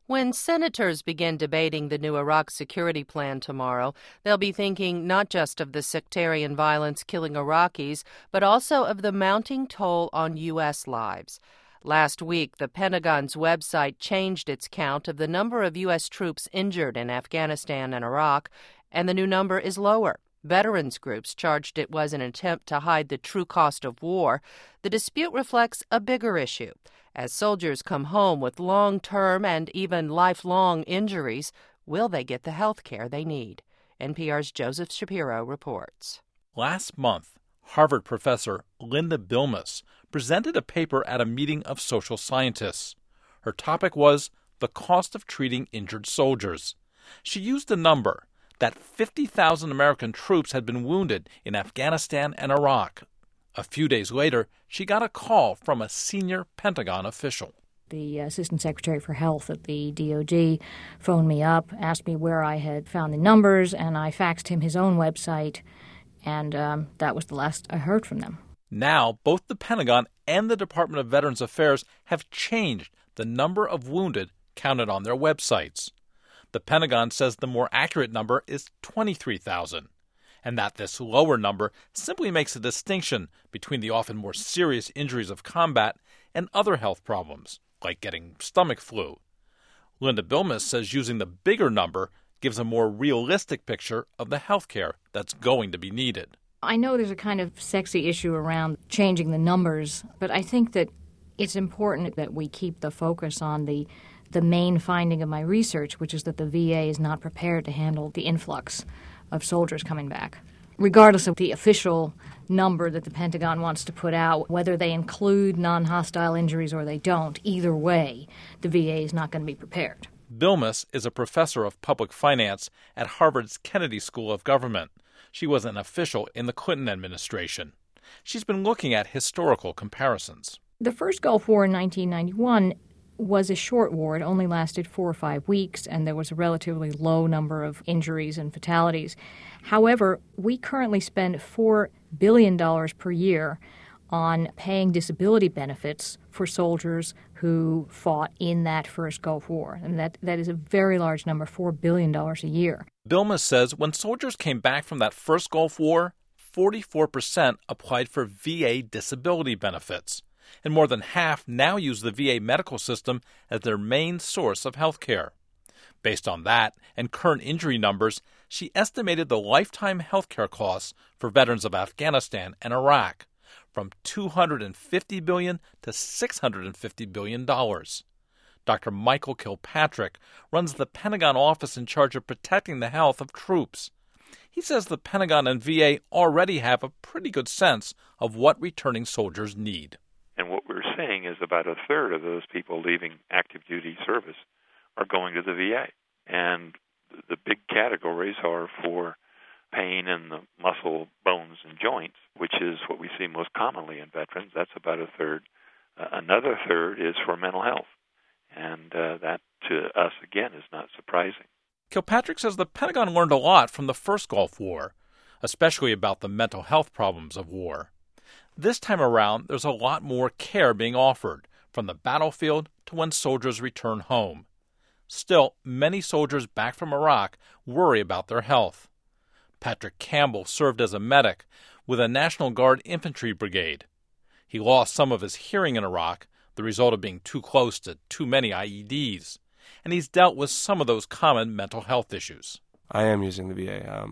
When senators begin debating the new Iraq security plan tomorrow, they'll be thinking not just of the sectarian violence killing Iraqis, but also of the mounting toll on U.S. lives. Last week, the Pentagon's website changed its count of the number of U.S. troops injured in Afghanistan and Iraq, and the new number is lower. Veterans groups charged it was an attempt to hide the true cost of war. The dispute reflects a bigger issue. As soldiers come home with long-term and even lifelong injuries, will they get the health care they need? NPR's Joseph Shapiro reports. Last month, Harvard professor Linda Bilmes presented a paper at a meeting of social scientists. Her topic was the cost of treating injured soldiers. She used a number that 50,000 American troops had been wounded in Afghanistan and Iraq. A few days later, she got a call from a senior Pentagon official. The Assistant Secretary for Health at the DOD phoned me up, asked me where I had found the numbers, and I faxed him his own website, and that was the last I heard from them. Now, both the Pentagon and the Department of Veterans Affairs have changed the number of wounded counted on their websites. The Pentagon says the more accurate number is 23,000. And that this lower number simply makes a distinction between the often more serious injuries of combat and other health problems, like getting stomach flu. Linda Bilmes says using the bigger number gives a more realistic picture of the health care that's going to be needed. I know there's a kind of sexy issue around changing the numbers, but I think that it's important that we keep the focus on the main finding of my research, which is that the VA is not prepared to handle the influx of soldiers coming back. Regardless of the official number that the Pentagon wants to put out, whether they include non-hostile injuries or they don't, either way, the VA is not going to be prepared. Bilmes is a professor of public finance at Harvard's Kennedy School of Government. She was an official in the Clinton administration. She's been looking at historical comparisons. The first Gulf War in 1991 was a short war. It only lasted 4 or 5 weeks, and there was a relatively low number of injuries and fatalities. However, we currently spend $4 billion per year on paying disability benefits for soldiers who fought in that first Gulf War. And that is a very large number, $4 billion a year. Bilmes says when soldiers came back from that first Gulf War, 44% applied for VA disability benefits. And more than half now use the VA medical system as their main source of health care. Based on that and current injury numbers, she estimated the lifetime health care costs for veterans of Afghanistan and Iraq from $250 billion to $650 billion. Dr. Michael Kilpatrick runs the Pentagon office in charge of protecting the health of troops. He says the Pentagon and VA already have a pretty good sense of what returning soldiers need. And what we're seeing is about a third of those people leaving active duty service are going to the VA. And the big categories are for pain in the muscle, bones, and joints, which is what we see most commonly in veterans. That's about a third. Another third is for mental health. And that, to us, again, is not surprising. Kilpatrick says the Pentagon learned a lot from the first Gulf War, especially about the mental health problems of war. This time around, there's a lot more care being offered, from the battlefield to when soldiers return home. Still, many soldiers back from Iraq worry about their health. Patrick Campbell served as a medic with a National Guard infantry brigade. He lost some of his hearing in Iraq, the result of being too close to too many IEDs, and he's dealt with some of those common mental health issues. I am using the VA.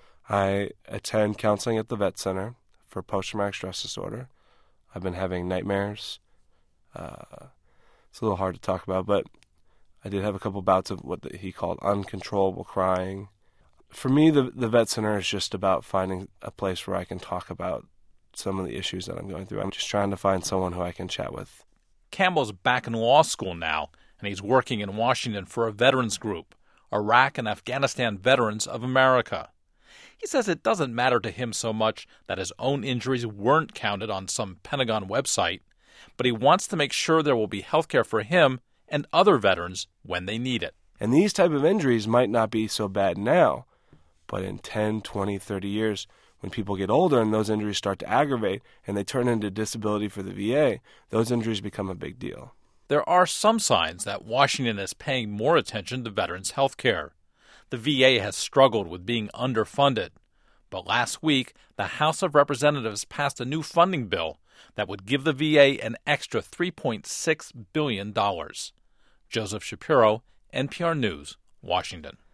I attend counseling at the Vet Center for post-traumatic stress disorder. I've been having nightmares. It's a little hard to talk about, but I did have a couple bouts of what he called uncontrollable crying. For me, the Vet Center is just about finding a place where I can talk about some of the issues that I'm going through. I'm just trying to find someone who I can chat with. Campbell's back in law school now, and he's working in Washington for a veterans group, Iraq and Afghanistan Veterans of America. He says it doesn't matter to him so much that his own injuries weren't counted on some Pentagon website, but he wants to make sure there will be health care for him and other veterans when they need it. And these type of injuries might not be so bad now, but in 10, 20, 30 years, when people get older and those injuries start to aggravate and they turn into disability for the VA, those injuries become a big deal. there are some signs that Washington is paying more attention to veterans' health care. The VA has struggled with being underfunded. But last week, the House of Representatives passed a new funding bill that would give the VA an extra $3.6 billion. Joseph Shapiro, NPR News, Washington.